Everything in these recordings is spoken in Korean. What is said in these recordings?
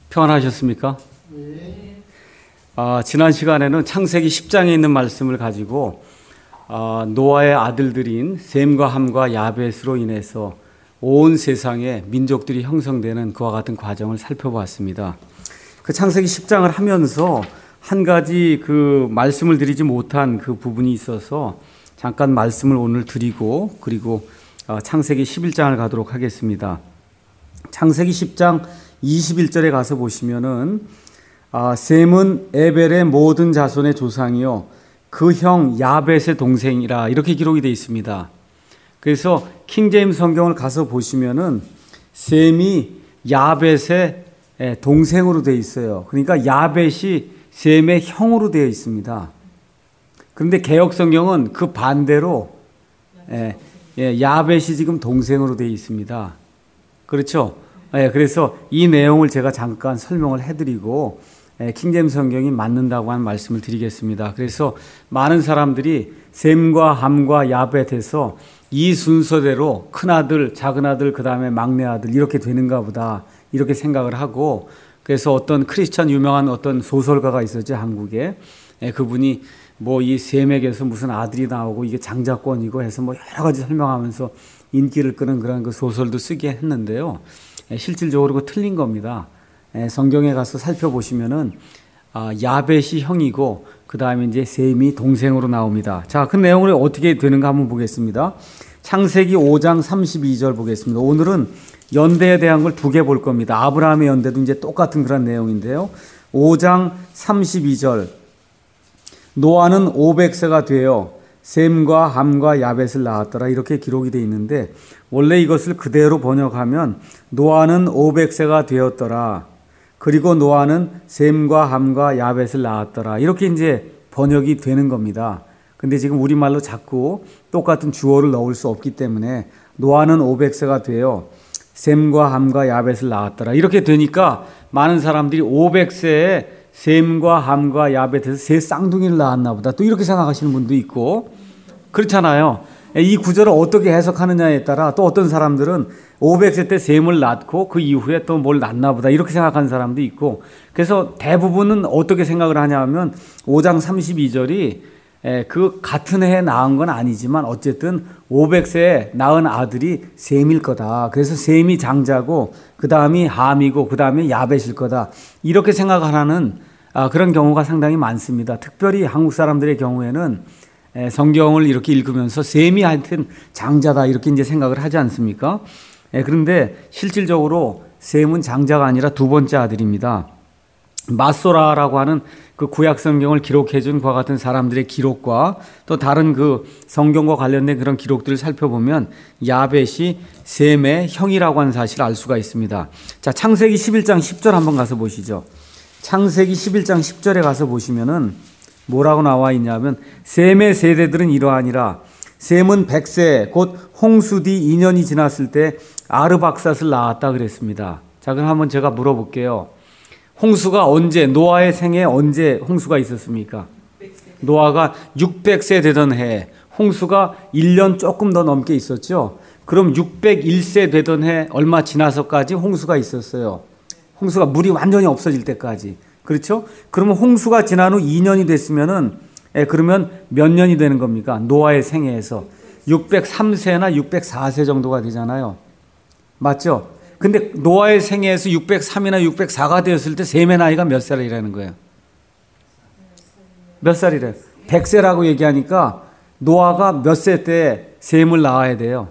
평안하셨습니까? 네. 지난 시간에는 창세기 10장에 있는 말씀을 가지고 노아의 아들들인 셈과 함과 야벳으로 인해서 온 세상에 민족들이 형성되는 그와 같은 과정을 살펴보았습니다. 그 창세기 10장을 하면서 한 가지 그 말씀을 드리지 못한 그 부분이 있어서 잠깐 말씀을 오늘 드리고 그리고 창세기 11장을 가도록 하겠습니다. 창세기 10장 21절에 가서 보시면은 셈은 에벨의 모든 자손의 조상이요 그 형 야벳의 동생이라 이렇게 기록이 되어 있습니다. 그래서 킹제임스 성경을 가서 보시면은 셈이 야벳의 동생으로 되어 있어요. 그러니까 야벳이 셈의 형으로 되어 있습니다. 그런데 개역 성경은 그 반대로 야벳이 지금 동생으로 되어 있습니다. 그렇죠? 그래서 이 내용을 제가 잠깐 설명을 해드리고 킹제임스 성경이 맞는다고 한 말씀을 드리겠습니다. 그래서 많은 사람들이 셈과 함과 야벳에서 이 순서대로 큰아들, 작은아들, 그 다음에 막내아들 이렇게 되는가 보다 이렇게 생각을 하고 그래서 어떤 크리스천 유명한 어떤 소설가가 있었죠. 한국에. 그분이 뭐 이 셈에게서 무슨 아들이 나오고 이게 장자권이고 해서 뭐 여러 가지 설명하면서 인기를 끄는 그런 그 소설도 쓰게 했는데요. 실질적으로 그 틀린 겁니다. 성경에 가서 살펴보시면은 야벳이 형이고 그 다음에 이제 셈이 동생으로 나옵니다. 자, 그 내용을 어떻게 되는가 한번 보겠습니다. 창세기 5장 32절 보겠습니다. 오늘은 연대에 대한 걸 두 개 볼 겁니다. 아브라함의 연대도 이제 똑같은 그런 내용인데요. 5장 32절 노아는 500세가 되어 셈과 함과 야벳을 낳았더라 이렇게 기록이 되어 있는데 원래 이것을 그대로 번역하면 노아는 500세가 되었더라. 그리고 노아는 셈과 함과 야벳을 낳았더라. 이렇게 이제 번역이 되는 겁니다. 근데 지금 우리말로 자꾸 똑같은 주어를 넣을 수 없기 때문에 노아는 500세가 되어 셈과 함과 야벳을 낳았더라. 이렇게 되니까 많은 사람들이 500세에 셈과 함과 야벳에서 세 쌍둥이를 낳았나 보다. 또 이렇게 생각하시는 분도 있고 그렇잖아요. 이 구절을 어떻게 해석하느냐에 따라 또 어떤 사람들은 500세 때 셈을 낳고 그 이후에 또 뭘 낳나 보다 이렇게 생각하는 사람도 있고 그래서 대부분은 어떻게 생각을 하냐면 5장 32절이 그 같은 해에 낳은 건 아니지만 어쨌든 500세에 낳은 아들이 셈일 거다. 그래서 셈이 장자고 그 다음이 함이고 그 다음에 야벳일 거다. 이렇게 생각하는 그런 경우가 상당히 많습니다. 특별히 한국 사람들의 경우에는 성경을 이렇게 읽으면서 셈이 하여튼 장자다 이렇게 이제 생각을 하지 않습니까? 그런데 실질적으로 셈은 장자가 아니라 두 번째 아들입니다. 마소라라고 하는 그 구약 성경을 기록해 준 그와 같은 사람들의 기록과 또 다른 그 성경과 관련된 그런 기록들을 살펴보면 야벳이 셈의 형이라고 하는 사실을 알 수가 있습니다. 자, 창세기 11장 10절 한번 가서 보시죠. 창세기 11장 10절에 가서 보시면은 뭐라고 나와 있냐면 셈의 세대들은 이러하니라. 셈은 100세 곧 홍수 뒤 2년이 지났을 때 아르박삿을 낳았다 그랬습니다. 자, 그럼 한번 제가 물어볼게요. 홍수가 언제 노아의 생에 언제 홍수가 있었습니까? 600세. 노아가 600세 되던 해에 홍수가 1년 조금 더 넘게 있었죠. 그럼 601세 되던 해 얼마 지나서까지 홍수가 있었어요. 홍수가 물이 완전히 없어질 때까지. 그렇죠? 그러면 홍수가 지난 후 2년이 됐으면은 그러면 몇 년이 되는 겁니까? 노아의 생애에서 603세나 604세 정도가 되잖아요. 맞죠? 근데 노아의 생애에서 603이나 604가 되었을 때 셈의 나이가 몇 살이라는 거예요? 몇 살이래요? 100세라고 얘기하니까 노아가 몇 세 때 셈을 낳아야 돼요?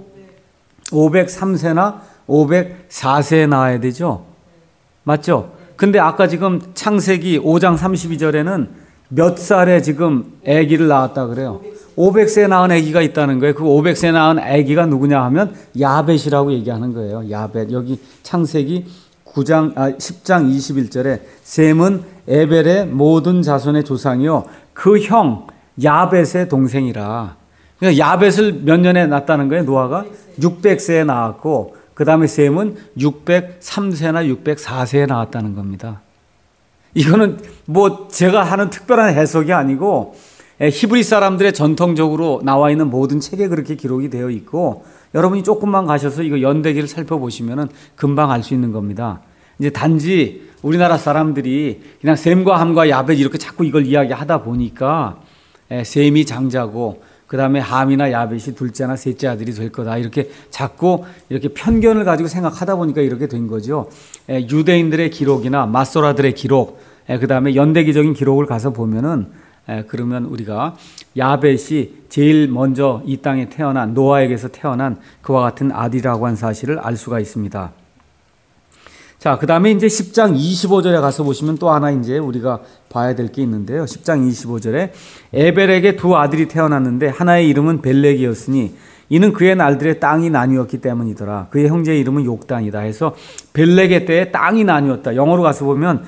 503세나 504세에 낳아야 되죠? 맞죠? 근데 아까 지금 창세기 5장 32절에는 몇 살에 지금 아기를 낳았다 그래요? 500세에 낳은 아기가 있다는 거예요. 그 500세에 낳은 아기가 누구냐 하면 야벳이라고 얘기하는 거예요. 야벳. 여기 창세기 10장 21절에 셈은 에벨의 모든 자손의 조상이요 그 형 야벳의 동생이라. 그러니까 야벳을 몇 년에 낳았다는 거예요? 노아가 600세에 낳았고 그 다음에 셈은 603세나 604세에 나왔다는 겁니다. 이거는 뭐 제가 하는 특별한 해석이 아니고 히브리 사람들의 전통적으로 나와 있는 모든 책에 그렇게 기록이 되어 있고 여러분이 조금만 가셔서 이거 연대기를 살펴보시면은 금방 알 수 있는 겁니다. 이제 단지 우리나라 사람들이 그냥 셈과 함과 야벳 이렇게 자꾸 이걸 이야기하다 보니까 셈이 장자고 그 다음에 함이나 야벳이 둘째나 셋째 아들이 될 거다. 이렇게 자꾸 이렇게 편견을 가지고 생각하다 보니까 이렇게 된 거죠. 유대인들의 기록이나 마소라들의 기록, 그 다음에 연대기적인 기록을 가서 보면은 그러면 우리가 야벳이 제일 먼저 이 땅에 태어난 노아에게서 태어난 그와 같은 아들이라고 한 사실을 알 수가 있습니다. 자, 그 다음에 이제 10장 25절에 가서 보시면 또 하나 이제 우리가 봐야 될 게 있는데요. 10장 25절에 에벨에게 두 아들이 태어났는데 하나의 이름은 벨렉이었으니 이는 그의 날들의 땅이 나뉘었기 때문이더라. 그의 형제의 이름은 욕단이다 해서 벨렉의 때에 땅이 나뉘었다. 영어로 가서 보면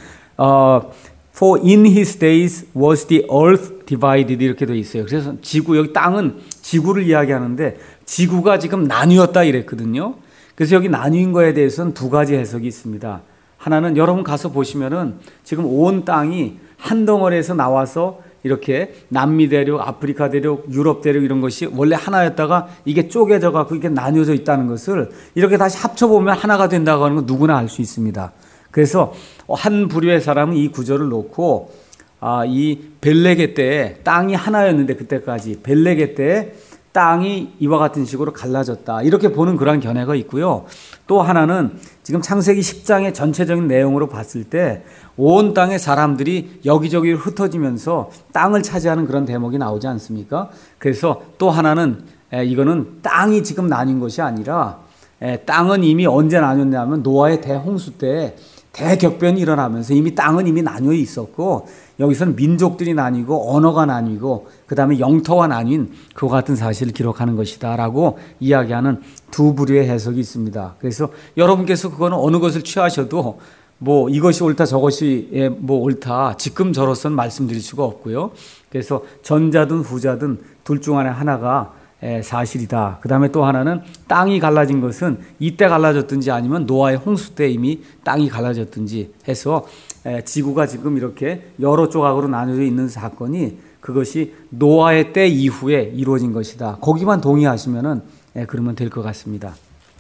For in his days was the earth divided 이렇게 되어 있어요. 그래서 지구, 여기 땅은 지구를 이야기하는데 지구가 지금 나뉘었다 이랬거든요. 그래서 여기 나뉜 거에 대해서는 두 가지 해석이 있습니다. 하나는 여러분 가서 보시면은 지금 온 땅이 한 덩어리에서 나와서 이렇게 남미 대륙, 아프리카 대륙, 유럽 대륙 이런 것이 원래 하나였다가 이게 쪼개져 갖고 이게 나뉘어져 있다는 것을 이렇게 다시 합쳐보면 하나가 된다고 하는 건 누구나 알 수 있습니다. 그래서 한 부류의 사람은 이 구절을 놓고 이 벨렉의 때에 땅이 하나였는데 그때까지 벨렉의 때에 땅이 이와 같은 식으로 갈라졌다. 이렇게 보는 그런 견해가 있고요. 또 하나는 지금 창세기 10장의 전체적인 내용으로 봤을 때 온 땅의 사람들이 여기저기 흩어지면서 땅을 차지하는 그런 대목이 나오지 않습니까? 그래서 또 하나는 이거는 땅이 지금 나뉜 것이 아니라 땅은 이미 언제 나뉘었냐면 노아의 대홍수 때 대격변이 일어나면서 이미 땅은 이미 나뉘어 있었고 여기서는 민족들이 나뉘고 언어가 나뉘고 그 다음에 영토가 나뉜 그와 같은 사실을 기록하는 것이다 라고 이야기하는 두 부류의 해석이 있습니다. 그래서 여러분께서 그거는 어느 것을 취하셔도 뭐 이것이 옳다 저것이 뭐 옳다 지금 저로서는 말씀드릴 수가 없고요. 그래서 전자든 후자든 둘 중 안에 하나가 사실이다. 그 다음에 또 하나는 땅이 갈라진 것은 이때 갈라졌든지 아니면 노아의 홍수 때 이미 땅이 갈라졌든지 해서 지구가 지금 이렇게 여러 조각으로 나눠져 있는 사건이 그것이 노아의 때 이후에 이루어진 것이다. 거기만 동의하시면은 그러면 될 것 같습니다.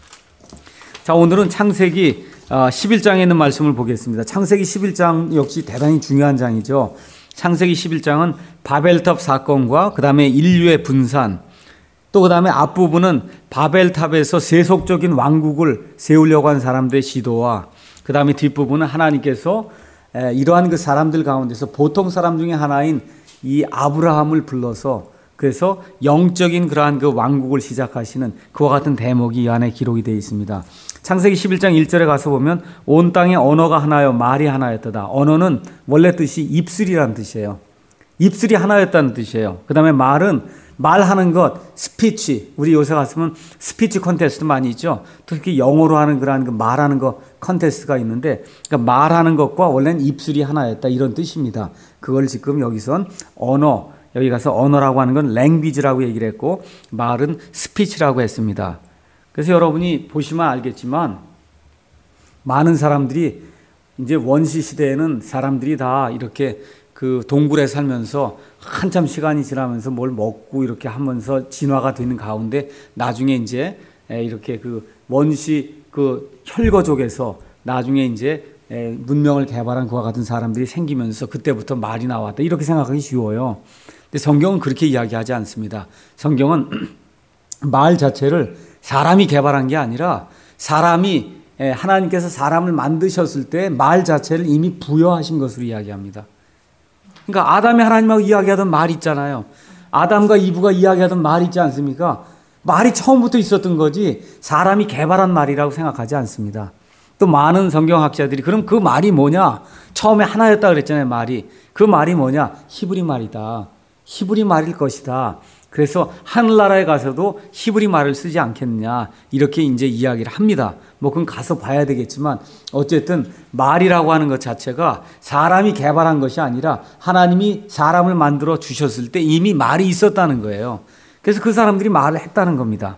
자, 오늘은 창세기 11장에 있는 말씀을 보겠습니다. 창세기 11장 역시 대단히 중요한 장이죠. 창세기 11장은 바벨탑 사건과 그 다음에 인류의 분산 또 그 다음에 앞부분은 바벨탑에서 세속적인 왕국을 세우려고 한 사람들의 시도와 그 다음에 뒷부분은 하나님께서 이러한 그 사람들 가운데서 보통 사람 중에 하나인 이 아브라함을 불러서 그래서 영적인 그러한 그 왕국을 시작하시는 그와 같은 대목이 이 안에 기록이 되어 있습니다. 창세기 11장 1절에 가서 보면 온 땅의 언어가 하나요 말이 하나였다. 언어는 원래 뜻이 입술이라는 뜻이에요. 입술이 하나였다는 뜻이에요. 그 다음에 말은 말하는 것, 스피치. 우리 요새 갔으면 스피치 컨테스트 많이 있죠. 특히 영어로 하는 그러한 그 말하는 거 컨테스트가 있는데 그러니까 말하는 것과 원래는 입술이 하나였다 이런 뜻입니다. 그걸 지금 여기선 언어, 여기 가서 언어라고 하는 건 랭귀지라고 얘기를 했고 말은 스피치라고 했습니다. 그래서 여러분이 보시면 알겠지만 많은 사람들이 이제 원시 시대에는 사람들이 다 이렇게 그 동굴에 살면서 한참 시간이 지나면서 뭘 먹고 이렇게 하면서 진화가 되는 가운데 나중에 이제 이렇게 그 원시 그 혈거족에서 나중에 이제 문명을 개발한 그와 같은 사람들이 생기면서 그때부터 말이 나왔다 이렇게 생각하기 쉬워요. 근데 성경은 그렇게 이야기하지 않습니다. 성경은 말 자체를 사람이 개발한 게 아니라 사람이 하나님께서 사람을 만드셨을 때 말 자체를 이미 부여하신 것으로 이야기합니다. 그러니까 아담이 하나님하고 이야기하던 말 있잖아요. 아담과 이브가 이야기하던 말 있지 않습니까? 말이 처음부터 있었던 거지 사람이 개발한 말이라고 생각하지 않습니다. 또 많은 성경학자들이 그럼 그 말이 뭐냐? 처음에 하나였다 그랬잖아요. 말이. 그 말이 뭐냐? 히브리 말이다. 히브리 말일 것이다. 그래서 하늘나라에 가서도 히브리 말을 쓰지 않겠느냐 이렇게 이제 이야기를 합니다. 뭐 그건 가서 봐야 되겠지만 어쨌든 말이라고 하는 것 자체가 사람이 개발한 것이 아니라 하나님이 사람을 만들어 주셨을 때 이미 말이 있었다는 거예요. 그래서 그 사람들이 말을 했다는 겁니다.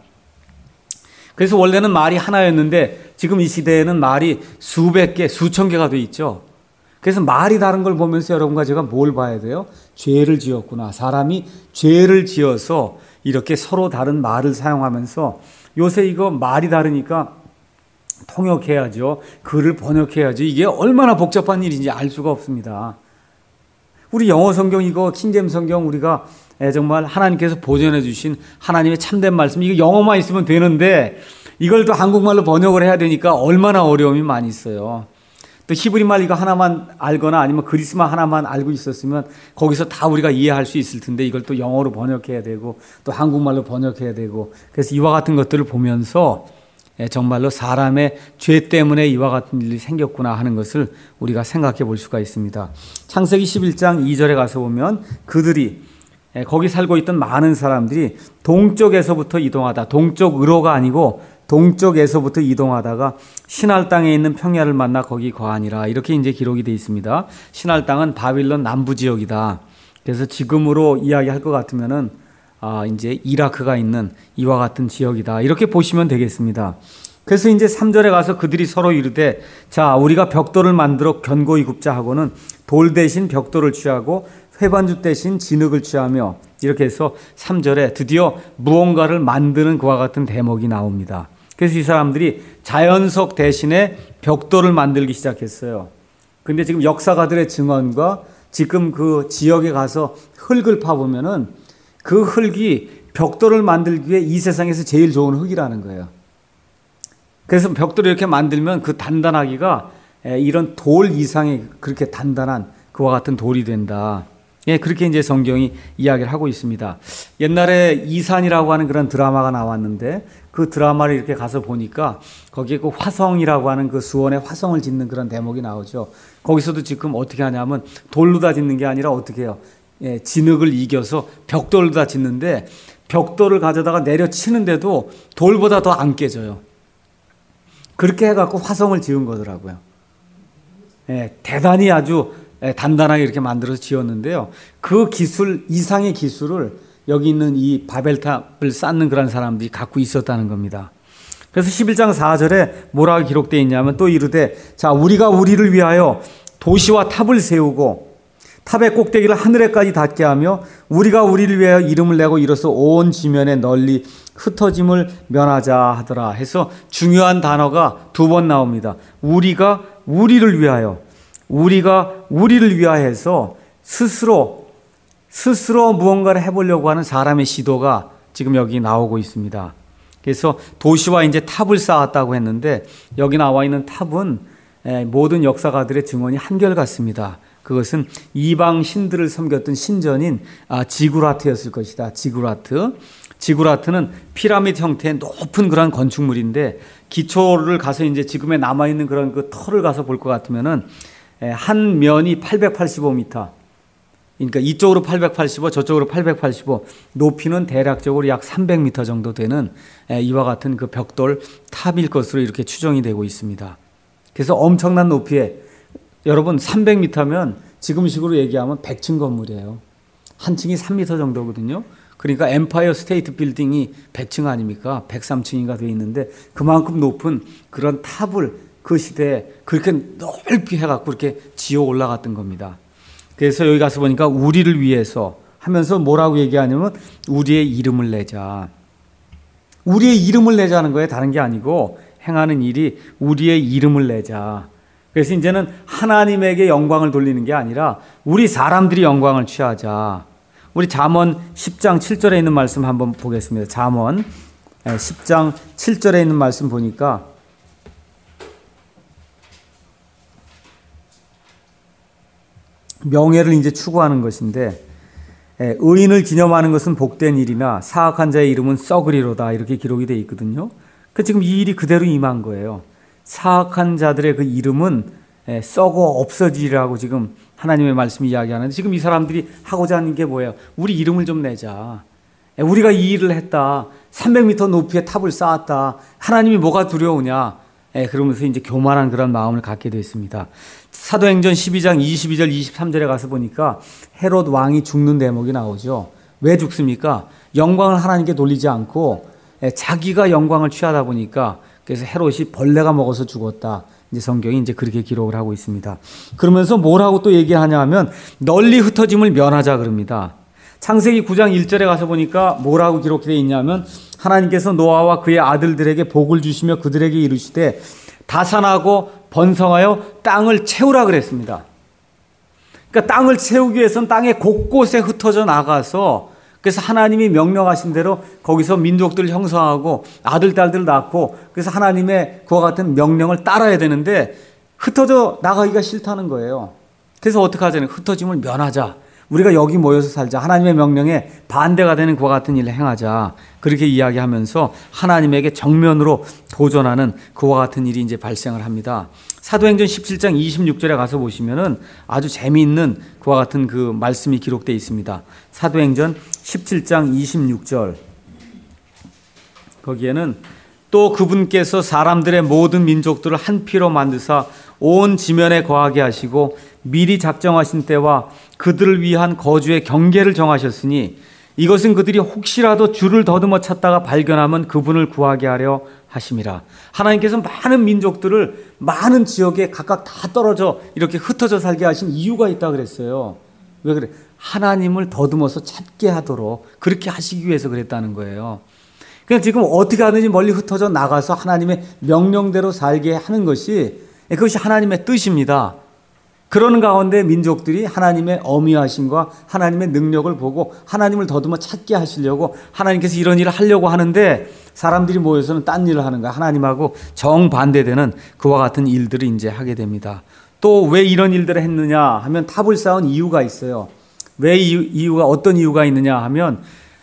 그래서 원래는 말이 하나였는데 지금 이 시대에는 말이 수백 개, 수천 개가 돼 있죠. 그래서 말이 다른 걸 보면서 여러분과 제가 뭘 봐야 돼요? 죄를 지었구나. 사람이 죄를 지어서 이렇게 서로 다른 말을 사용하면서 요새 이거 말이 다르니까 통역해야죠. 글을 번역해야죠. 이게 얼마나 복잡한 일인지 알 수가 없습니다. 우리 영어 성경 이거 킹제임 성경 우리가 정말 하나님께서 보존해 주신 하나님의 참된 말씀 이거 영어만 있으면 되는데 이걸 또 한국말로 번역을 해야 되니까 얼마나 어려움이 많이 있어요. 또 히브리말 이거 하나만 알거나 아니면 그리스말 하나만 알고 있었으면 거기서 다 우리가 이해할 수 있을 텐데 이걸 또 영어로 번역해야 되고 또 한국말로 번역해야 되고 그래서 이와 같은 것들을 보면서 정말로 사람의 죄 때문에 이와 같은 일이 생겼구나 하는 것을 우리가 생각해 볼 수가 있습니다. 창세기 11장 2절에 가서 보면 그들이 거기 살고 있던 많은 사람들이 동쪽에서부터 이동하다 동쪽으로가 아니고 동쪽에서부터 이동하다가 신할 땅에 있는 평야를 만나 거기 거하니라 이렇게 이제 기록이 되어 있습니다. 신할 땅은 바빌론 남부 지역이다. 그래서 지금으로 이야기할 것 같으면은 이제 이라크가 있는 이와 같은 지역이다. 이렇게 보시면 되겠습니다. 그래서 이제 3절에 가서 그들이 서로 이르되 자 우리가 벽돌을 만들어 견고히 굽자 하고는 돌 대신 벽돌을 취하고 회반죽 대신 진흙을 취하며 이렇게 해서 3절에 드디어 무언가를 만드는 그와 같은 대목이 나옵니다. 그래서 이 사람들이 자연석 대신에 벽돌을 만들기 시작했어요. 근데 지금 역사가들의 증언과 지금 그 지역에 가서 흙을 파보면은 그 흙이 벽돌을 만들기 위해 이 세상에서 제일 좋은 흙이라는 거예요. 그래서 벽돌을 이렇게 만들면 그 단단하기가 이런 돌 이상의 그렇게 단단한 그와 같은 돌이 된다. 예, 그렇게 이제 성경이 이야기를 하고 있습니다. 옛날에 이산이라고 하는 그런 드라마가 나왔는데 그 드라마를 이렇게 가서 보니까 거기에 그 화성이라고 하는 그 수원에 화성을 짓는 그런 대목이 나오죠. 거기서도 지금 어떻게 하냐면 돌로 다 짓는 게 아니라 어떻게 해요? 예, 진흙을 이겨서 벽돌로 다 짓는데 벽돌을 가져다가 내려치는데도 돌보다 더 안 깨져요. 그렇게 해갖고 화성을 지은 거더라고요. 예, 대단히 아주 단단하게 이렇게 만들어서 지었는데요. 그 기술 이상의 기술을 여기 있는 이 바벨탑을 쌓는 그런 사람들이 갖고 있었다는 겁니다. 그래서 11장 4절에 뭐라고 기록되어 있냐면 또 이르되 자 우리가 우리를 위하여 도시와 탑을 세우고 탑의 꼭대기를 하늘에까지 닿게 하며 우리가 우리를 위하여 이름을 내고 이로써 온 지면에 널리 흩어짐을 면하자 하더라 해서 중요한 단어가 두 번 나옵니다. 우리가 우리를 위하여 우리가 우리를 위하여서 스스로 무언가를 해보려고 하는 사람의 시도가 지금 여기 나오고 있습니다. 그래서 도시와 이제 탑을 쌓았다고 했는데 여기 나와 있는 탑은 모든 역사가들의 증언이 한결같습니다. 그것은 이방 신들을 섬겼던 신전인 지구라트였을 것이다. 지구라트는 피라미드 형태의 높은 그런 건축물인데 기초를 가서 이제 지금에 남아 있는 그런 그 터를 가서 볼 것 같으면은 한 면이 885m. 그러니까 이쪽으로 885, 저쪽으로 885, 높이는 대략적으로 약 300m 정도 되는 이와 같은 그 벽돌 탑일 것으로 이렇게 추정이 되고 있습니다. 그래서 엄청난 높이에 여러분 300m면 지금식으로 얘기하면 100층 건물이에요. 한 층이 3m 정도거든요. 그러니까 엠파이어 스테이트 빌딩이 100층 아닙니까? 103층인가 돼 있는데 그만큼 높은 그런 탑을 그 시대에 그렇게 넓게 해갖고 이렇게 지어 올라갔던 겁니다. 그래서 여기 가서 보니까 우리를 위해서 하면서 뭐라고 얘기하냐면 우리의 이름을 내자. 우리의 이름을 내자는 거예요. 다른 게 아니고 행하는 일이 우리의 이름을 내자. 그래서 이제는 하나님에게 영광을 돌리는 게 아니라 우리 사람들이 영광을 취하자. 우리 잠언 10장 7절에 있는 말씀 한번 보겠습니다. 잠언 10장 7절에 있는 말씀 보니까 명예를 이제 추구하는 것인데 의인을 기념하는 것은 복된 일이나 사악한 자의 이름은 썩으리로다 이렇게 기록이 되어 있거든요. 그 지금 이 일이 그대로 임한 거예요. 사악한 자들의 그 이름은 썩어 없어지리라고 지금 하나님의 말씀이 이야기하는데 지금 이 사람들이 하고자 하는 게 뭐예요? 우리 이름을 좀 내자. 우리가 이 일을 했다. 300m 높이의 탑을 쌓았다. 하나님이 뭐가 두려우냐? 그러면서 이제 교만한 그런 마음을 갖게 됐습니다. 사도행전 12장 22절 23절에 가서 보니까 헤롯 왕이 죽는 대목이 나오죠. 왜 죽습니까? 영광을 하나님께 돌리지 않고 자기가 영광을 취하다 보니까 그래서 헤롯이 벌레가 먹어서 죽었다. 이제 성경이 이제 그렇게 기록을 하고 있습니다. 그러면서 뭐라고 또 얘기하냐 하면 널리 흩어짐을 면하자 그럽니다. 창세기 9장 1절에 가서 보니까 뭐라고 기록되어 있냐면 하나님께서 노아와 그의 아들들에게 복을 주시며 그들에게 이르시되 다산하고 번성하여 땅을 채우라 그랬습니다. 그러니까 땅을 채우기 위해서는 땅의 곳곳에 흩어져 나가서, 그래서 하나님이 명령하신 대로 거기서 민족들을 형성하고 아들, 딸들을 낳고, 그래서 하나님의 그와 같은 명령을 따라야 되는데 흩어져 나가기가 싫다는 거예요. 그래서 어떻게 하자는, 흩어짐을 면하자. 우리가 여기 모여서 살자. 하나님의 명령에 반대가 되는 그와 같은 일을 행하자. 그렇게 이야기하면서 하나님에게 정면으로 도전하는 그와 같은 일이 이제 발생을 합니다. 사도행전 17장 26절에 가서 보시면은 아주 재미있는 그와 같은 그 말씀이 기록되어 있습니다. 사도행전 17장 26절. 거기에는 또 그분께서 사람들의 모든 민족들을 한 피로 만드사 온 지면에 거하게 하시고 미리 작정하신 때와 그들을 위한 거주의 경계를 정하셨으니 이것은 그들이 혹시라도 주를 더듬어 찾다가 발견하면 그분을 구하게 하려 하심이라. 하나님께서 많은 민족들을 많은 지역에 각각 다 떨어져 이렇게 흩어져 살게 하신 이유가 있다 그랬어요. 왜 그래? 하나님을 더듬어서 찾게 하도록 그렇게 하시기 위해서 그랬다는 거예요. 그냥 지금 어떻게 하든지 멀리 흩어져 나가서 하나님의 명령대로 살게 하는 것이, 그것이 하나님의 뜻입니다. 그러는 가운데 민족들이 하나님의 어미하심과 하나님의 능력을 보고 하나님을 더듬어 찾게 하시려고 하나님께서 이런 일을 하려고 하는데 사람들이 모여서는 딴 일을 하는 거야. 하나님하고 정반대되는 그와 같은 일들을 이제 하게 됩니다. 또 왜 이런 일들을 했느냐 하면 탑을 쌓은 이유가 있어요. 왜 이유가, 어떤 이유가 있느냐 하면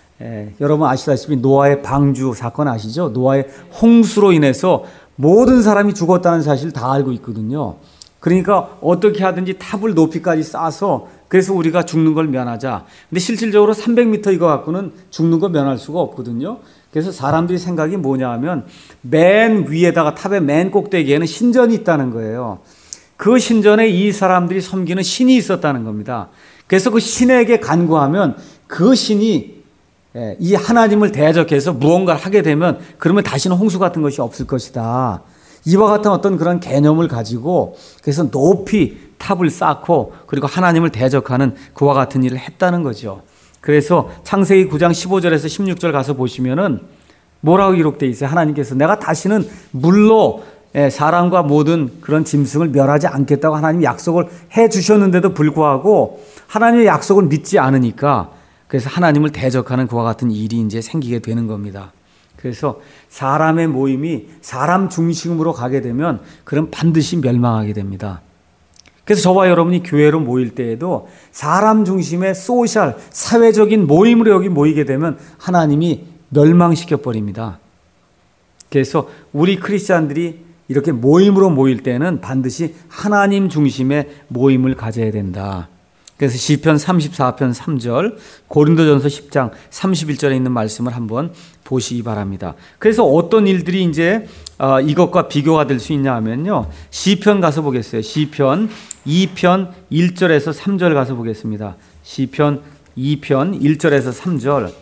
여러분 아시다시피 노아의 방주 사건 아시죠? 노아의 홍수로 인해서 모든 사람이 죽었다는 사실을 다 알고 있거든요. 그러니까 어떻게 하든지 탑을 높이까지 쌓아서 그래서 우리가 죽는 걸 면하자. 근데 실질적으로 300m 이거 갖고는 죽는 거 면할 수가 없거든요. 그래서 사람들이 생각이 뭐냐 하면 맨 위에다가 탑의 맨 꼭대기에는 신전이 있다는 거예요. 그 신전에 이 사람들이 섬기는 신이 있었다는 겁니다. 그래서 그 신에게 간구하면 그 신이 이 하나님을 대적해서 무언가를 하게 되면 그러면 다시는 홍수 같은 것이 없을 것이다. 이와 같은 어떤 그런 개념을 가지고 그래서 높이 탑을 쌓고 그리고 하나님을 대적하는 그와 같은 일을 했다는 거죠. 그래서 창세기 9장 15절에서 16절 가서 보시면은 뭐라고 기록되어 있어요? 하나님께서 내가 다시는 물로 사람과 모든 그런 짐승을 멸하지 않겠다고 하나님이 약속을 해 주셨는데도 불구하고 하나님의 약속을 믿지 않으니까 그래서 하나님을 대적하는 그와 같은 일이 이제 생기게 되는 겁니다. 그래서 사람의 모임이 사람 중심으로 가게 되면 그럼 반드시 멸망하게 됩니다. 그래서 저와 여러분이 교회로 모일 때에도 사람 중심의 소셜, 사회적인 모임으로 여기 모이게 되면 하나님이 멸망시켜 버립니다. 그래서 우리 크리스찬들이 이렇게 모임으로 모일 때는 반드시 하나님 중심의 모임을 가져야 된다. 그래서 시편 34편 3절, 고린도전서 10장 31절에 있는 말씀을 한번 보시기 바랍니다. 그래서 어떤 일들이 이제 이것과 비교가 될 수 있냐 하면요. 시편 가서 보겠어요. 시편 2편 1절에서 3절 가서 보겠습니다. 시편 2편 1절에서 3절.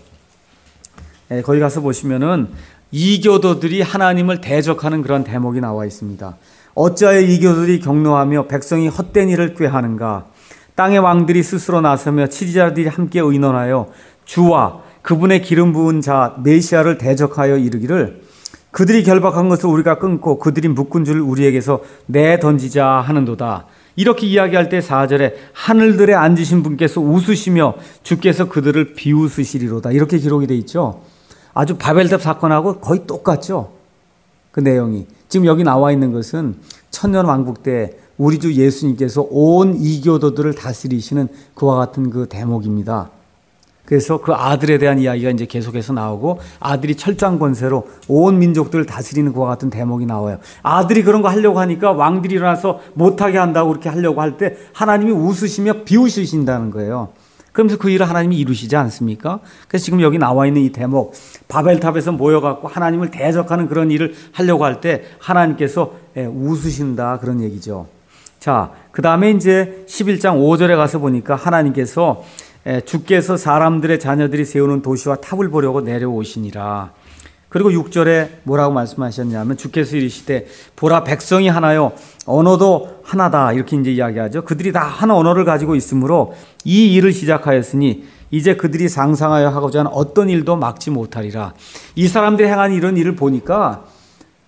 거기 가서 보시면은 이교도들이 하나님을 대적하는 그런 대목이 나와 있습니다. 어찌하여 이교도들이 격노하며 백성이 헛된 일을 꾀하는가? 땅의 왕들이 스스로 나서며 치리자들이 함께 의논하여 주와 그분의 기름 부은 자 메시아를 대적하여 이르기를 그들이 결박한 것을 우리가 끊고 그들이 묶은 줄을 우리에게서 내던지자 하는도다. 이렇게 이야기할 때 4절에 하늘들에 앉으신 분께서 웃으시며 주께서 그들을 비웃으시리로다. 이렇게 기록이 되어 있죠. 아주 바벨탑 사건하고 거의 똑같죠. 그 내용이. 지금 여기 나와 있는 것은 천년왕국 때 우리 주 예수님께서 온 이교도들을 다스리시는 그와 같은 그 대목입니다. 그래서 그 아들에 대한 이야기가 이제 계속해서 나오고 아들이 철장 권세로 온 민족들을 다스리는 그와 같은 대목이 나와요. 아들이 그런 거 하려고 하니까 왕들이 일어나서 못하게 한다고 그렇게 하려고 할 때 하나님이 웃으시며 비웃으신다는 거예요. 그러면서 그 일을 하나님이 이루시지 않습니까? 그래서 지금 여기 나와 있는 이 대목, 바벨탑에서 모여갖고 하나님을 대적하는 그런 일을 하려고 할 때 하나님께서 웃으신다 그런 얘기죠. 자, 그 다음에 이제 11장 5절에 가서 보니까 하나님께서 주께서 사람들의 자녀들이 세우는 도시와 탑을 보려고 내려오시니라. 그리고 6절에 뭐라고 말씀하셨냐면 주께서 이르시되 보라 백성이 하나요 언어도 하나다 이렇게 이제 이야기하죠. 그들이 다 한 언어를 가지고 있으므로 이 일을 시작하였으니 이제 그들이 상상하여 하고자 하는 어떤 일도 막지 못하리라. 이 사람들이 행한 이런 일을 보니까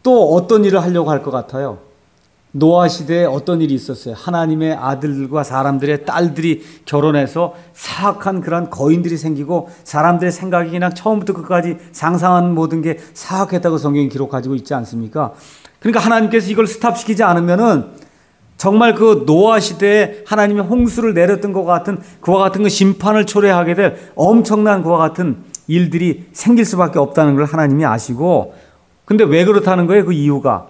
또 어떤 일을 하려고 할 것 같아요? 노아 시대에 어떤 일이 있었어요? 하나님의 아들들과 사람들의 딸들이 결혼해서 사악한 그런 거인들이 생기고 사람들의 생각이 그냥 처음부터 끝까지 상상한 모든 게 사악했다고 성경이 기록하고 있지 않습니까? 그러니까 하나님께서 이걸 스탑시키지 않으면은 정말 그 노아 시대에 하나님의 홍수를 내렸던 것과 같은 그와 같은 그 심판을 초래하게 될 엄청난 그와 같은 일들이 생길 수밖에 없다는 걸 하나님이 아시고, 근데 왜 그렇다는 거예요? 그 이유가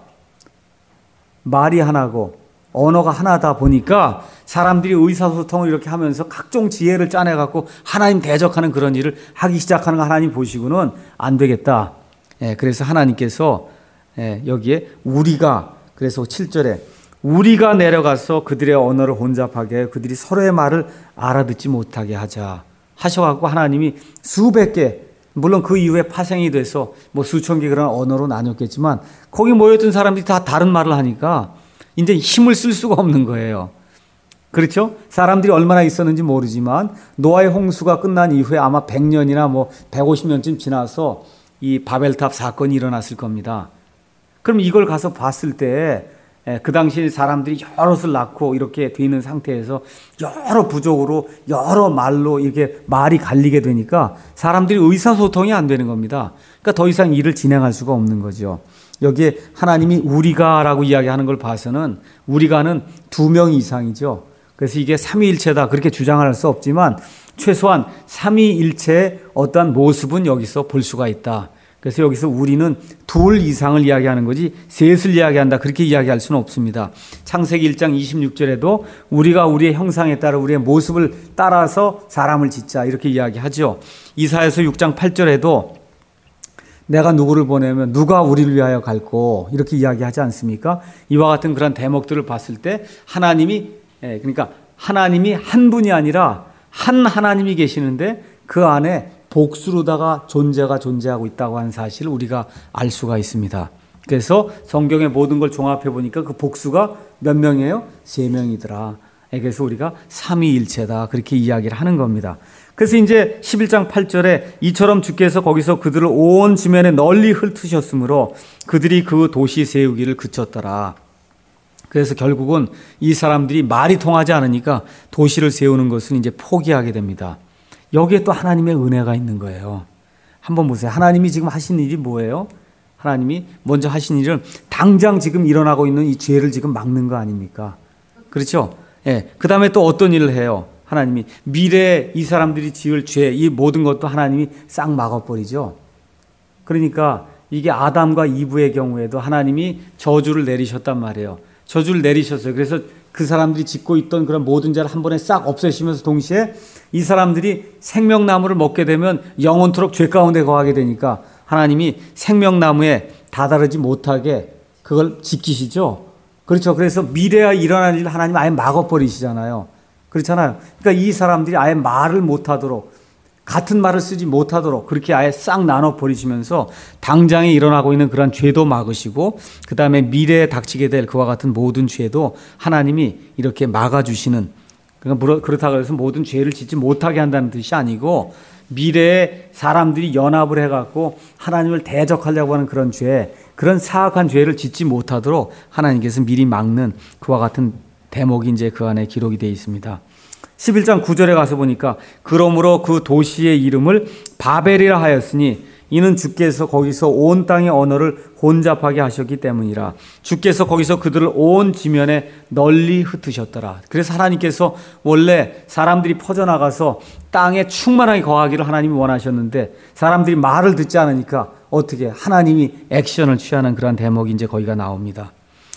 말이 하나고 언어가 하나다 보니까 사람들이 의사소통을 이렇게 하면서 각종 지혜를 짜내갖고 하나님 대적하는 그런 일을 하기 시작하는 거 하나님 보시고는 안 되겠다. 그래서 하나님께서 여기에 우리가, 그래서 7절에 우리가 내려가서 그들의 언어를 혼잡하게 해 그들이 서로의 말을 알아듣지 못하게 하자 하셔갖고 하나님이 수백 개, 물론 그 이후에 파생이 돼서 뭐 수천 개 그런 언어로 나눴겠지만 거기 모였던 사람들이 다 다른 말을 하니까 이제 힘을 쓸 수가 없는 거예요. 그렇죠? 사람들이 얼마나 있었는지 모르지만 노아의 홍수가 끝난 이후에 아마 100년이나 뭐 150년쯤 지나서 이 바벨탑 사건이 일어났을 겁니다. 그럼 이걸 가서 봤을 때 그 당시 사람들이 여럿을 낳고 이렇게 돼 있는 상태에서 여러 부족으로 여러 말로 이렇게 말이 갈리게 되니까 사람들이 의사소통이 안 되는 겁니다. 그러니까 더 이상 일을 진행할 수가 없는 거죠. 여기에 하나님이 우리가라고 이야기하는 걸 봐서는 우리가는 2명 이상이죠. 그래서 이게 삼위일체다 그렇게 주장할 수 없지만 최소한 삼위일체의 어떠한 모습은 여기서 볼 수가 있다. 그래서 여기서 우리는 2 이상을 이야기하는 거지 셋을 이야기한다 그렇게 이야기할 수는 없습니다. 창세기 1장 26절에도 우리가 우리의 형상에 따라 우리의 모습을 따라서 사람을 짓자 이렇게 이야기하죠. 이사야서 6장 8절에도 내가 누구를 보내면 누가 우리를 위하여 갈고 이렇게 이야기하지 않습니까? 이와 같은 그런 대목들을 봤을 때 하나님이, 그러니까 하나님이 한 분이 아니라 한 하나님이 계시는데 그 안에 복수로다가 존재가 존재하고 있다고 하는 사실을 우리가 알 수가 있습니다. 그래서 성경의 모든 걸 종합해 보니까 그 복수가 몇 명이에요? 3명이더라. 그래서 우리가 삼위일체다 그렇게 이야기를 하는 겁니다. 그래서 이제 11장 8절에 이처럼 주께서 거기서 그들을 온 지면에 널리 흩으셨으므로 그들이 그 도시 세우기를 그쳤더라. 그래서 결국은 이 사람들이 말이 통하지 않으니까 도시를 세우는 것은 이제 포기하게 됩니다. 여기에 또 하나님의 은혜가 있는 거예요. 한번 보세요. 하나님이 지금 하신 일이 뭐예요? 하나님이 먼저 하신 일은 당장 지금 일어나고 있는 이 죄를 지금 막는 거 아닙니까? 그렇죠? 그 다음에 또 어떤 일을 해요? 하나님이 미래에 이 사람들이 지을 죄, 이 모든 것도 하나님이 싹 막아버리죠. 그러니까 이게 아담과 이브의 경우에도 하나님이 저주를 내리셨단 말이에요. 저주를 내리셨어요. 그래서 그 사람들이 짓고 있던 그런 모든 죄를 한 번에 싹 없애시면서 동시에 이 사람들이 생명나무를 먹게 되면 영원토록 죄 가운데 거하게 되니까 하나님이 생명나무에 다다르지 못하게 그걸 지키시죠. 그렇죠. 그래서 미래에 일어날 일을 하나님 아예 막아버리시잖아요. 그렇잖아요. 그러니까 이 사람들이 아예 말을 못하도록 같은 말을 쓰지 못하도록 그렇게 아예 싹 나눠버리시면서 당장에 일어나고 있는 그런 죄도 막으시고 그 다음에 미래에 닥치게 될 그와 같은 모든 죄도 하나님이 이렇게 막아주시는, 그러니까 그렇다고 해서 모든 죄를 짓지 못하게 한다는 뜻이 아니고 미래에 사람들이 연합을 해갖고 하나님을 대적하려고 하는 그런 죄, 그런 사악한 죄를 짓지 못하도록 하나님께서 미리 막는 그와 같은 대목이 이제 그 안에 기록이 되어 있습니다. 11장 9절에 가서 보니까 그러므로 그 도시의 이름을 바벨이라 하였으니 이는 주께서 거기서 온 땅의 언어를 혼잡하게 하셨기 때문이라. 주께서 거기서 그들을 온 지면에 널리 흩으셨더라. 그래서 하나님께서 원래 사람들이 퍼져나가서 땅에 충만하게 거하기를 하나님이 원하셨는데 사람들이 말을 듣지 않으니까 어떻게 하나님이 액션을 취하는 그런 대목이 이제 거기가 나옵니다.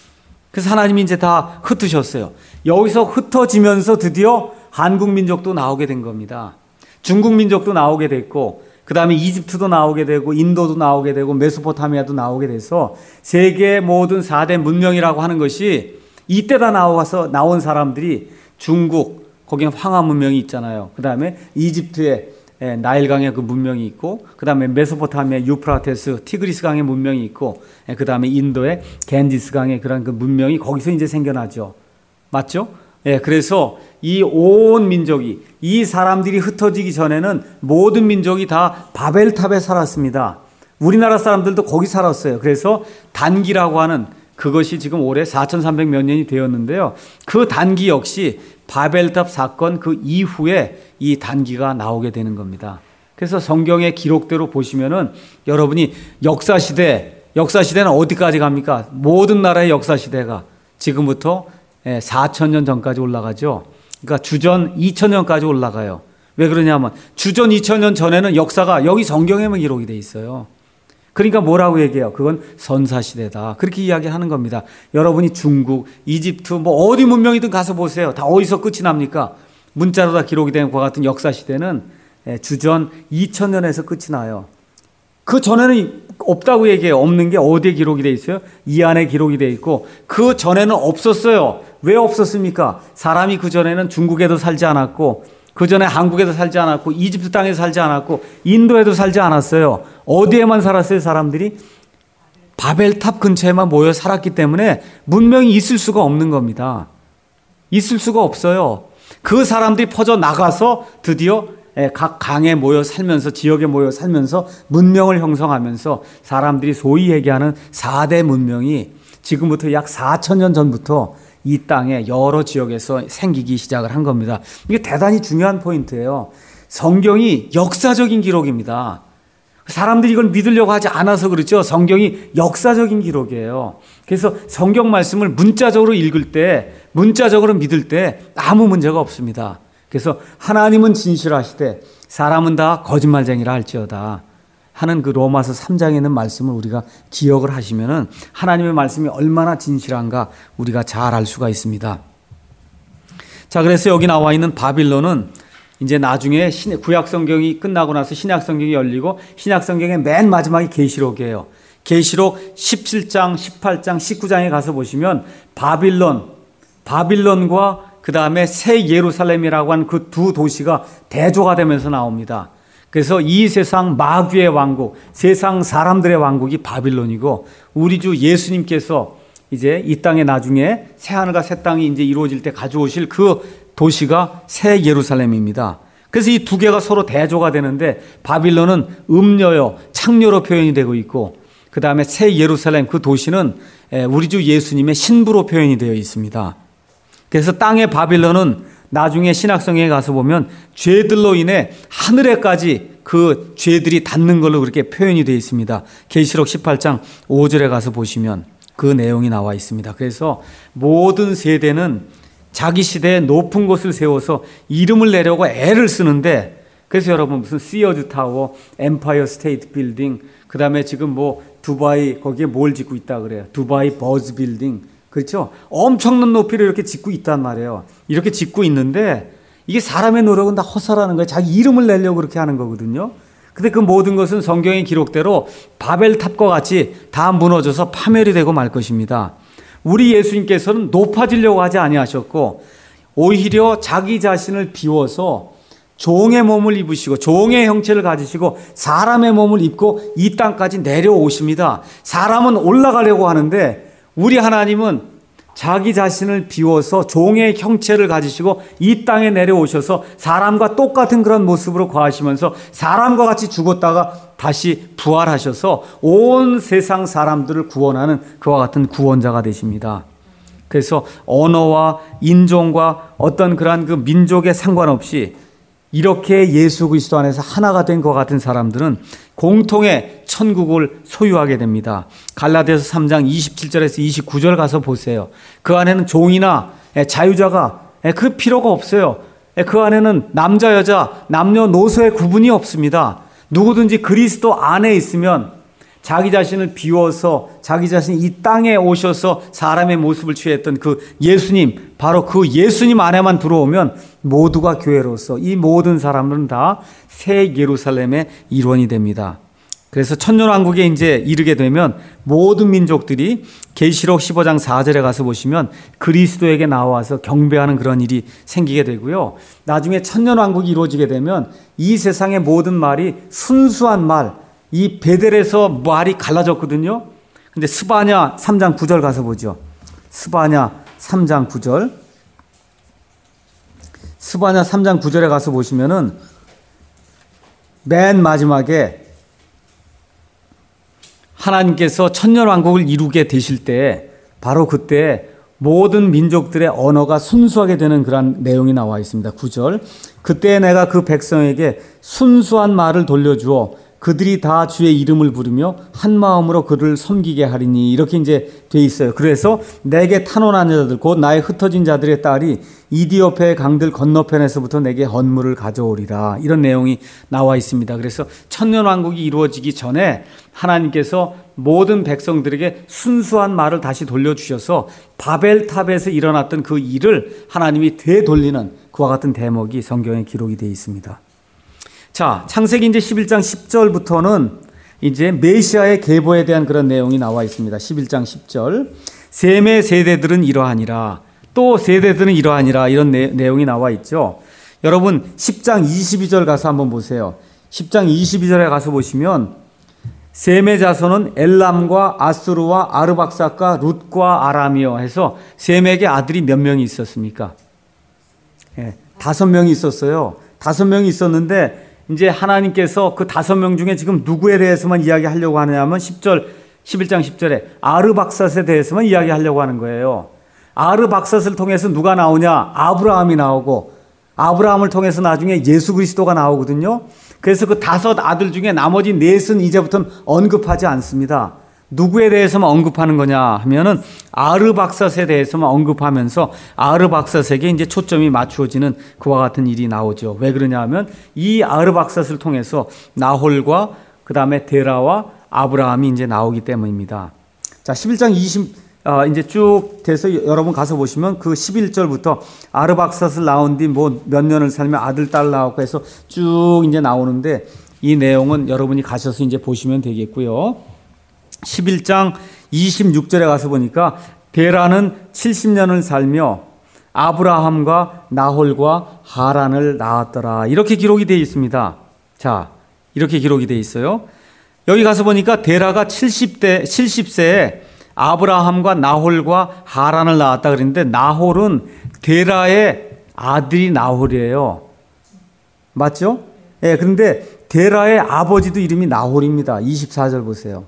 그래서 하나님이 이제 다 흩으셨어요. 여기서 흩어지면서 드디어 한국 민족도 나오게 된 겁니다. 중국 민족도 나오게 됐고 그 다음에 이집트도 나오게 되고 인도도 나오게 되고 메소포타미아도 나오게 돼서 세계 모든 4대 문명이라고 하는 것이 이때 다 나온 사람들이 중국, 거기는 황하 문명이 있잖아요. 그 다음에 이집트에 나일강의 그 문명이 있고 그 다음에 메소포타미아 유프라테스 티그리스 강의 문명이 있고 그 다음에 인도의 겐지스 강의 그런 그 문명이 거기서 이제 생겨나죠. 맞죠? 그래서 이 온 민족이, 이 사람들이 흩어지기 전에는 모든 민족이 다 바벨탑에 살았습니다. 우리나라 사람들도 거기 살았어요. 그래서 단기라고 하는 그것이 지금 올해 4,300 몇 년이 되었는데요. 그 단기 역시 바벨탑 사건 그 이후에 이 단기가 나오게 되는 겁니다. 그래서 성경의 기록대로 보시면은 여러분이 역사시대는 어디까지 갑니까? 모든 나라의 역사시대가 지금부터 4,000년 전까지 올라가죠. 그러니까 주전 2,000년까지 올라가요. 왜 그러냐면 주전 2,000년 전에는 역사가 여기 성경에만 기록이 돼 있어요. 그러니까 뭐라고 얘기해요? 그건 선사시대다. 그렇게 이야기하는 겁니다. 여러분이 중국, 이집트, 뭐 어디 문명이든 가서 보세요. 다 어디서 끝이 납니까? 문자로 다 기록이 된 것 같은 역사시대는 주전 2000년에서 끝이 나요. 그 전에는 없다고 얘기해요. 없는 게 어디에 기록이 돼 있어요? 이 안에 기록이 돼 있고 그 전에는 없었어요. 왜 없었습니까? 사람이 그 전에는 중국에도 살지 않았고 그 전에 한국에도 살지 않았고 이집트 땅에도 살지 않았고 인도에도 살지 않았어요. 어디에만 살았어요? 사람들이 바벨탑 근처에만 모여 살았기 때문에 문명이 있을 수가 없는 겁니다. 있을 수가 없어요. 그 사람들이 퍼져 나가서 드디어 각 강에 모여 살면서 지역에 모여 살면서 문명을 형성하면서 사람들이 소위 얘기하는 4대 문명이 지금부터 약 4,000년 전부터 이 땅의 여러 지역에서 생기기 시작을 한 겁니다. 이게 대단히 중요한 포인트예요. 성경이 역사적인 기록입니다. 사람들이 이걸 믿으려고 하지 않아서 그렇죠. 성경이 역사적인 기록이에요. 그래서 성경 말씀을 문자적으로 읽을 때, 문자적으로 믿을 때 아무 문제가 없습니다. 그래서 하나님은 진실하시되 사람은 다 거짓말쟁이라 할지어다 하는 그 로마서 3장에 있는 말씀을 우리가 기억을 하시면은 하나님의 말씀이 얼마나 진실한가 우리가 잘 알 수가 있습니다. 자, 그래서 여기 나와 있는 바빌론은 이제 나중에 구약 성경이 끝나고 나서 신약 성경이 열리고 신약 성경의 맨 마지막이 계시록이에요. 계시록 17장, 18장, 19장에 가서 보시면 바빌론과 그 다음에 새 예루살렘이라고 하는 그 두 도시가 대조가 되면서 나옵니다. 그래서 이 세상 마귀의 왕국, 세상 사람들의 왕국이 바빌론이고 우리 주 예수님께서 이제 이 땅에 나중에 새 하늘과 새 땅이 이제 이루어질 때 가져오실 그 도시가 새 예루살렘입니다. 그래서 이 두 개가 서로 대조가 되는데 바빌론은 음녀요, 창녀로 표현이 되고 있고 그 다음에 새 예루살렘 그 도시는 우리 주 예수님의 신부로 표현이 되어 있습니다. 그래서 땅의 바빌론은 나중에 신약성경에 가서 보면 죄들로 인해 하늘에까지 그 죄들이 닿는 걸로 그렇게 표현이 되어 있습니다. 계시록 18장 5절에 가서 보시면 그 내용이 나와 있습니다. 그래서 모든 세대는 자기 시대에 높은 곳을 세워서 이름을 내려고 애를 쓰는데 그래서 여러분 무슨 시어즈 타워, 엠파이어 스테이트 빌딩 그 다음에 지금 뭐 두바이 거기에 뭘 짓고 있다 그래요. 두바이 버즈 빌딩 그렇죠? 엄청난 높이를 이렇게 짓고 있단 말이에요. 이렇게 짓고 있는데 이게 사람의 노력은 다 헛살하는 거예요. 자기 이름을 내려고 그렇게 하는 거거든요. 근데 그 모든 것은 성경의 기록대로 바벨탑과 같이 다 무너져서 파멸이 되고 말 것입니다. 우리 예수님께서는 높아지려고 하지 아니하셨고 오히려 자기 자신을 비워서 종의 몸을 입으시고 종의 형체를 가지시고 사람의 몸을 입고 이 땅까지 내려오십니다. 사람은 올라가려고 하는데 우리 하나님은 자기 자신을 비워서 종의 형체를 가지시고 이 땅에 내려오셔서 사람과 똑같은 그런 모습으로 거하시면서 사람과 같이 죽었다가 다시 부활하셔서 온 세상 사람들을 구원하는 그와 같은 구원자가 되십니다. 그래서 언어와 인종과 어떤 그러한 그 민족에 상관없이 이렇게 예수 그리스도 안에서 하나가 된 것 같은 사람들은 공통의 천국을 소유하게 됩니다. 갈라디아서 3장 27절에서 29절 가서 보세요. 그 안에는 종이나 자유자가 그 필요가 없어요. 그 안에는 남자 여자 남녀노소의 구분이 없습니다. 누구든지 그리스도 안에 있으면 자기 자신을 비워서 자기 자신이 이 땅에 오셔서 사람의 모습을 취했던 그 예수님, 바로 그 예수님 안에만 들어오면 모두가 교회로서 이 모든 사람들은 다 새 예루살렘의 일원이 됩니다. 그래서 천년왕국에 이제 이르게 되면 모든 민족들이 계시록 15장 4절에 가서 보시면 그리스도에게 나와서 경배하는 그런 일이 생기게 되고요. 나중에 천년왕국이 이루어지게 되면 이 세상의 모든 말이 순수한 말, 이 베델에서 말이 갈라졌거든요. 근데 스바냐 3장 9절 가서 보죠. 스바냐 3장 9절. 스바냐 3장 9절에 가서 보시면은 맨 마지막에 하나님께서 천년왕국을 이루게 되실 때 바로 그때 모든 민족들의 언어가 순수하게 되는 그런 내용이 나와 있습니다. 9절. 그때 내가 그 백성에게 순수한 말을 돌려주어 그들이 다 주의 이름을 부르며 한 마음으로 그를 섬기게 하리니, 이렇게 이제 돼 있어요. 그래서 내게 탄원한 자들 곧 나의 흩어진 자들의 딸이 이디오페의 강들 건너편에서부터 내게 헌물을 가져오리라, 이런 내용이 나와 있습니다. 그래서 천년왕국이 이루어지기 전에 하나님께서 모든 백성들에게 순수한 말을 다시 돌려주셔서 바벨탑에서 일어났던 그 일을 하나님이 되돌리는 그와 같은 대목이 성경에 기록이 되어 있습니다. 자, 창세기 이제 11장 10절부터는 이제 메시아의 계보에 대한 그런 내용이 나와 있습니다. 11장 10절. 셈의 세대들은 이러하니라, 또 세대들은 이러하니라, 이런 내용이 나와 있죠. 여러분 10장 22절 가서 한번 보세요. 10장 22절에 가서 보시면 셈의 자손은 엘람과 아수르와 아르박삭과 룻과 아람이요 해서 셈에게 아들이 몇 명이 있었습니까? 5명이 있었어요. 5명이 있었는데 이제 하나님께서 그 5명 중에 지금 누구에 대해서만 이야기하려고 하느냐면 11장 10절에 아르박삿에 대해서만 이야기하려고 하는 거예요. 아르박삿을 통해서 누가 나오냐? 아브라함이 나오고, 아브라함을 통해서 나중에 예수 그리스도가 나오거든요. 그래서 그 5 아들 중에 나머지 4은 이제부터는 언급하지 않습니다. 누구에 대해서만 언급하는 거냐 하면은 아르박삿에 대해서만 언급하면서 아르박삿에게 이제 초점이 맞추어지는 그와 같은 일이 나오죠. 왜 그러냐 하면 이 아르박삿을 통해서 나홀과 그 다음에 데라와 아브라함이 이제 나오기 때문입니다. 자, 11장 이제 쭉 돼서 여러분 가서 보시면 그 11절부터 아르박삿을 낳은 뒤 뭐 몇 년을 살며 아들, 딸 낳았고 해서 쭉 이제 나오는데 이 내용은 여러분이 가셔서 이제 보시면 되겠고요. 11장 26절에 가서 보니까 데라는 70년을 살며 아브라함과 나홀과 하란을 낳았더라, 이렇게 기록이 되어 있습니다. 자, 이렇게 기록이 되어 있어요. 여기 가서 보니까 데라가 70세에 아브라함과 나홀과 하란을 낳았다 그랬는데 나홀은 데라의 아들이 나홀이에요. 맞죠? 예, 그런데 데라의 아버지도 이름이 나홀입니다. 24절 보세요.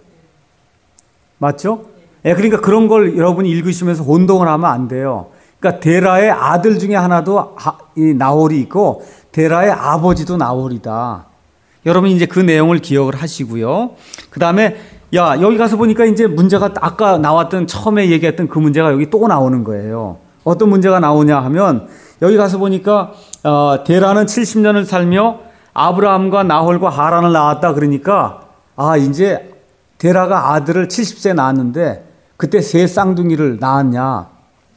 맞죠? 예, 그러니까 그런 걸 여러분이 읽으시면서 혼동을 하면 안 돼요. 그러니까 데라의 아들 중에 하나도 이 나홀이 있고 데라의 아버지도 나홀이다. 여러분이 이제 그 내용을 기억을 하시고요. 그 다음에 여기 가서 보니까 이제 문제가 아까 나왔던 처음에 얘기했던 그 문제가 여기 또 나오는 거예요. 어떤 문제가 나오냐 하면 여기 가서 보니까 데라는 70년을 살며 아브라함과 나홀과 하란을 낳았다 그러니까 이제 데라가 아들을 70세에 낳았는데 그때 세 쌍둥이를 낳았냐?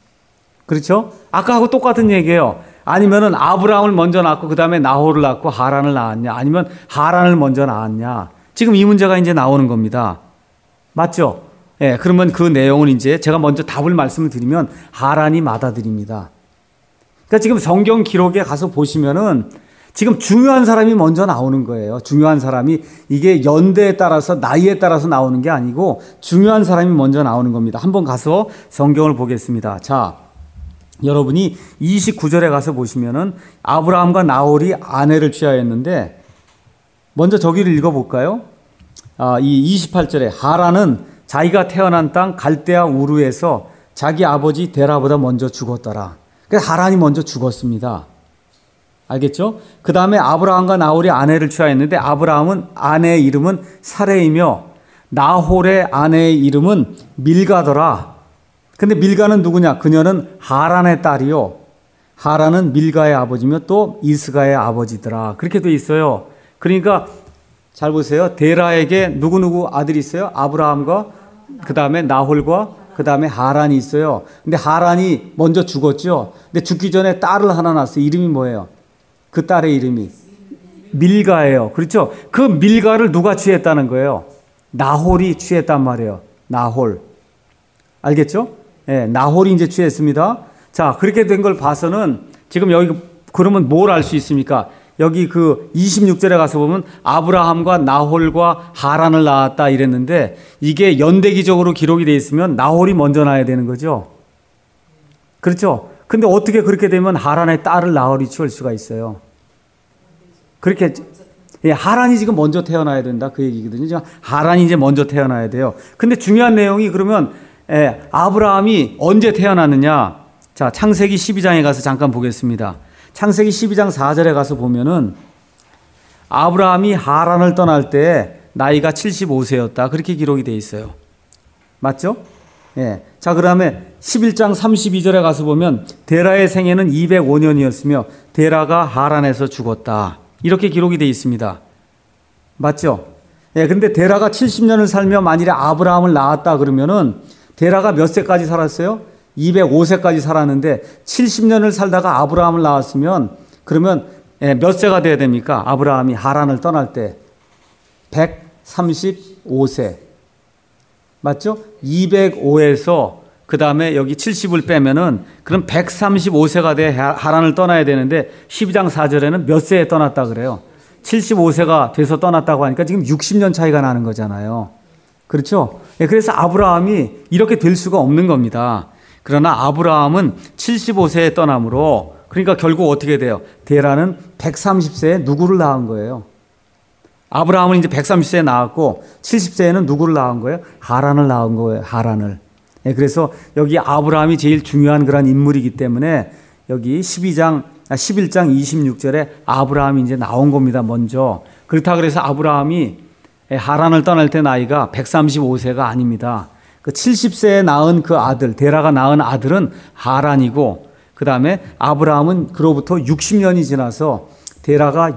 그렇죠? 아까하고 똑같은 얘기예요. 아니면은 아브라함을 먼저 낳고 그 다음에 나홀을 낳고 하란을 낳았냐? 아니면 하란을 먼저 낳았냐? 지금 이 문제가 이제 나오는 겁니다. 맞죠? 예, 그러면 그 내용은 이제 제가 먼저 답을 말씀을 드리면 하란이 맞아드립니다. 그러니까 지금 성경 기록에 가서 보시면은 지금 중요한 사람이 먼저 나오는 거예요. 중요한 사람이 이게 연대에 따라서 나이에 따라서 나오는 게 아니고 중요한 사람이 먼저 나오는 겁니다. 한번 가서 성경을 보겠습니다. 자, 여러분이 29절에 가서 보시면은 아브라함과 나홀이 아내를 취하였는데 먼저 저기를 읽어볼까요? 이 28절에 하란은 자기가 태어난 땅 갈대아 우르에서 자기 아버지 데라보다 먼저 죽었더라. 그래서 하란이 먼저 죽었습니다. 알겠죠? 그 다음에 아브라함과 나홀이 아내를 취하였는데 아브라함은 아내의 이름은 사레이며 나홀의 아내의 이름은 밀가더라. 근데 밀가는 누구냐? 그녀는 하란의 딸이요. 하란은 밀가의 아버지며 또 이스가의 아버지더라. 그렇게 돼 있어요. 그러니까 잘 보세요. 데라에게 누구누구 아들이 있어요? 아브라함과 그 다음에 나홀과 그 다음에 하란이 있어요. 근데 하란이 먼저 죽었죠. 근데 죽기 전에 딸을 하나 낳았어요. 이름이 뭐예요? 그 딸의 이름이 밀가예요. 그렇죠? 그 밀가를 누가 취했다는 거예요? 나홀이 취했단 말이에요. 나홀. 알겠죠? 예, 나홀이 이제 취했습니다. 자, 그렇게 된 걸 봐서는 지금 여기 그러면 뭘 알 수 있습니까? 여기 그 26절에 가서 보면 아브라함과 나홀과 하란을 낳았다 이랬는데 이게 연대기적으로 기록이 되어 있으면 나홀이 먼저 낳아야 되는 거죠. 그렇죠? 근데 어떻게 그렇게 되면 하란의 딸을 나홀이 취할 수가 있어요? 그렇게 예, 하란이 지금 먼저 태어나야 된다. 그 얘기거든요. 지금 하란이 이제 먼저 태어나야 돼요. 근데 중요한 내용이 그러면 아브라함이 언제 태어났느냐? 자, 창세기 12장에 가서 잠깐 보겠습니다. 창세기 12장 4절에 가서 보면은 아브라함이 하란을 떠날 때 나이가 75세였다. 그렇게 기록이 되어 있어요. 맞죠? 예. 자, 그 다음에 11장 32절에 가서 보면 데라의 생애는 205년이었으며 데라가 하란에서 죽었다. 이렇게 기록이 되어 있습니다. 맞죠? 예, 근데 데라가 70년을 살며 만일에 아브라함을 낳았다 그러면은 데라가 몇 세까지 살았어요? 205세까지 살았는데 70년을 살다가 아브라함을 낳았으면 그러면 몇 세가 돼야 됩니까? 아브라함이 하란을 떠날 때 135세. 맞죠? 205에서 그 다음에 여기 70을 빼면은 그럼 135세가 돼 하란을 떠나야 되는데 12장 4절에는 몇 세에 떠났다 그래요? 75세가 돼서 떠났다고 하니까 지금 60년 차이가 나는 거잖아요. 그렇죠? 그래서 아브라함이 이렇게 될 수가 없는 겁니다. 그러나 아브라함은 75세에 떠나므로 그러니까 결국 어떻게 돼요? 데라는 130세에 누구를 낳은 거예요? 아브라함은 이제 130세에 낳았고 70세에는 누구를 낳은 거예요? 하란을 낳은 거예요. 하란을. 그래서 여기 아브라함이 제일 중요한 그런 인물이기 때문에 여기 11장 26절에 아브라함이 이제 나온 겁니다. 먼저. 그렇다 그래서 아브라함이 하란을 떠날 때 나이가 135세가 아닙니다. 그 70세에 낳은 그 아들, 데라가 낳은 아들은 하란이고 그 다음에 아브라함은 그로부터 60년이 지나서 데라가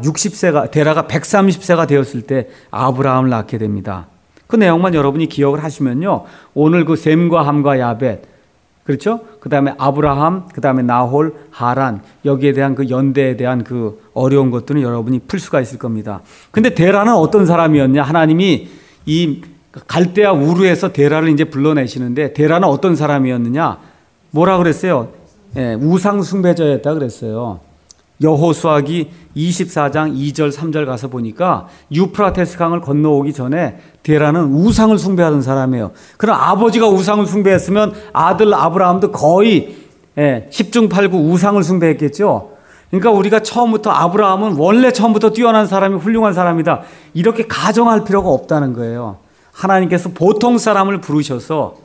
130세가 되었을 때 아브라함을 낳게 됩니다. 그 내용만 여러분이 기억을 하시면요. 오늘 그 셈과 함과 야벳, 그렇죠? 그 다음에 아브라함, 그 다음에 나홀, 하란, 여기에 대한 그 연대에 대한 그 어려운 것들은 여러분이 풀 수가 있을 겁니다. 근데 데라는 어떤 사람이었냐? 하나님이 이 갈대아 우르에서 데라를 이제 불러내시는데 데라는 어떤 사람이었느냐? 뭐라 그랬어요? 우상 숭배자였다 그랬어요. 여호수아기 24장 2절 3절 가서 보니까 유프라테스 강을 건너오기 전에 데라는 우상을 숭배하던 사람이에요. 그럼 아버지가 우상을 숭배했으면 아들 아브라함도 거의 10중 8구 우상을 숭배했겠죠. 그러니까 우리가 처음부터 아브라함은 원래 처음부터 뛰어난 사람이 훌륭한 사람이다. 이렇게 가정할 필요가 없다는 거예요. 하나님께서 보통 사람을 부르셔서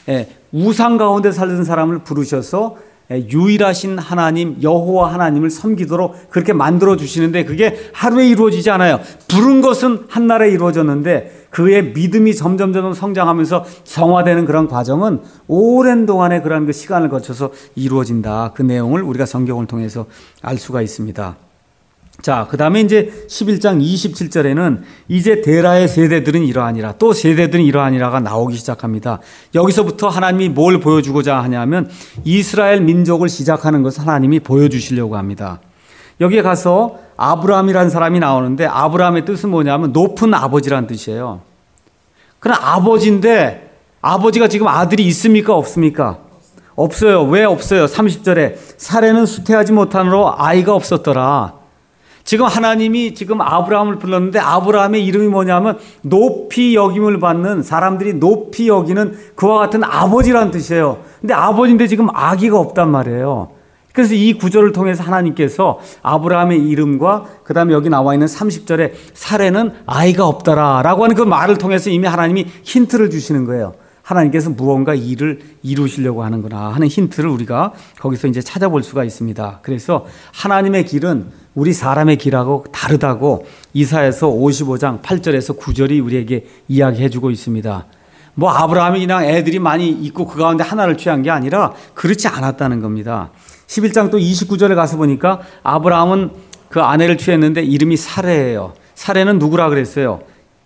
우상 가운데 살던 사람을 부르셔서 유일하신 하나님 여호와 하나님을 섬기도록 그렇게 만들어 주시는데 그게 하루에 이루어지지 않아요. 부른 것은 한날에 이루어졌는데 그의 믿음이 점점 성장하면서 성화되는 그런 과정은 오랜 동안의 그런 그 시간을 거쳐서 이루어진다. 그 내용을 우리가 성경을 통해서 알 수가 있습니다. 자, 그 다음에 이제 11장 27절에는 이제 데라의 세대들은 이러하니라, 또 세대들은 이러하니라가 나오기 시작합니다. 여기서부터 하나님이 뭘 보여주고자 하냐면 이스라엘 민족을 시작하는 것을 하나님이 보여주시려고 합니다. 여기에 가서 아브라함이라는 사람이 나오는데 아브라함의 뜻은 뭐냐면 높은 아버지란 뜻이에요. 그러나 아버지인데 아버지가 지금 아들이 있습니까? 없습니까? 없어요. 왜 없어요? 30절에 사례는 수태하지 못하므로 아이가 없었더라. 지금 하나님이 지금 아브라함을 불렀는데 아브라함의 이름이 뭐냐면 높이 여김을 받는, 사람들이 높이 여기는 그와 같은 아버지라는 뜻이에요. 근데 아버지인데 지금 아기가 없단 말이에요. 그래서 이 구절을 통해서 하나님께서 아브라함의 이름과 그 다음에 여기 나와 있는 30절에 사례는 아이가 없더라 라고 하는 그 말을 통해서 이미 하나님이 힌트를 주시는 거예요. 하나님께서 무언가 일을 이루시려고 하는구나 하는 힌트를 우리가 거기서 이제 찾아볼 수가 있습니다. 그래서 하나님의 길은 우리 사람의 길하고 다르다고 이사야서 55장 8절에서 9절이 우리에게 이야기해주고 있습니다. 뭐 아브라함이 그냥 애들이 많이 있고 그 가운데 하나를 취한 게 아니라 그렇지 않았다는 겁니다. 11장 또 29절에 가서 보니까 아브라함은 그 아내를 취했는데 이름이 사레예요. 사레는 누구라 그랬어요?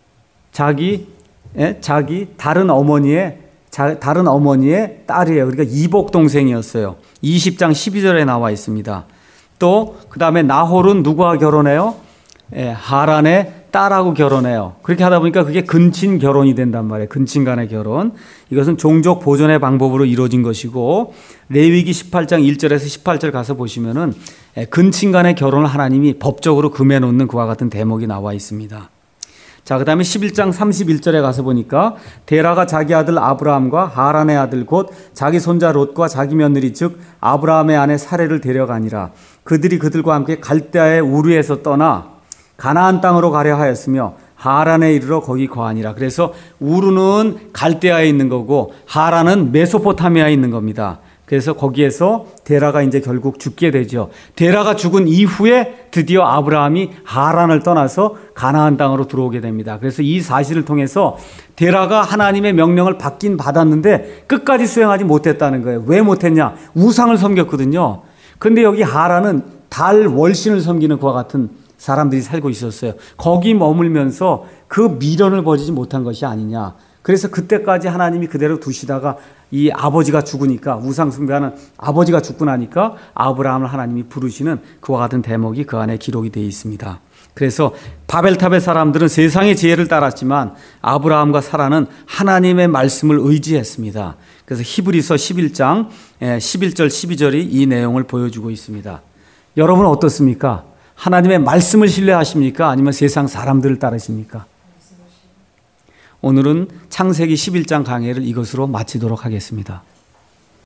자기 다른 어머니의 딸이에요. 그러니까 이복 동생이었어요. 20장 12절에 나와 있습니다. 또 그 다음에 나홀은 누구와 결혼해요? 하란의 딸하고 결혼해요. 그렇게 하다 보니까 그게 근친 결혼이 된단 말이에요. 근친 간의 결혼. 이것은 종족 보존의 방법으로 이루어진 것이고 레위기 18장 1절에서 18절 가서 보시면은 근친 간의 결혼을 하나님이 법적으로 금해놓는 그와 같은 대목이 나와 있습니다. 자, 그 다음에 11장 31절에 가서 보니까 데라가 자기 아들 아브라함과 하란의 아들 곧 자기 손자 롯과 자기 며느리 즉 아브라함의 아내 사레를 데려가니라. 그들이 그들과 함께 갈대아의 우르에서 떠나 가나안 땅으로 가려 하였으며 하란에 이르러 거기 거하니라. 그래서 우르는 갈대아에 있는 거고 하란은 메소포타미아에 있는 겁니다. 그래서 거기에서 데라가 이제 결국 죽게 되죠. 데라가 죽은 이후에 드디어 아브라함이 하란을 떠나서 가나안 땅으로 들어오게 됩니다. 그래서 이 사실을 통해서 데라가 하나님의 명령을 받긴 받았는데 끝까지 수행하지 못했다는 거예요. 왜 못했냐? 우상을 섬겼거든요. 근데 여기 하란은 달 월신을 섬기는 그와 같은 사람들이 살고 있었어요. 거기 머물면서 그 미련을 버리지 못한 것이 아니냐. 그래서 그때까지 하나님이 그대로 두시다가 이 아버지가 죽으니까, 우상 숭배하는 아버지가 죽고 나니까 아브라함을 하나님이 부르시는 그와 같은 대목이 그 안에 기록이 되어 있습니다. 그래서 바벨탑의 사람들은 세상의 지혜를 따랐지만 아브라함과 사라는 하나님의 말씀을 의지했습니다. 그래서 히브리서 11장 11절 12절이 이 내용을 보여주고 있습니다. 여러분은 어떻습니까? 하나님의 말씀을 신뢰하십니까? 아니면 세상 사람들을 따르십니까? 오늘은 창세기 11장 강해를 이것으로 마치도록 하겠습니다.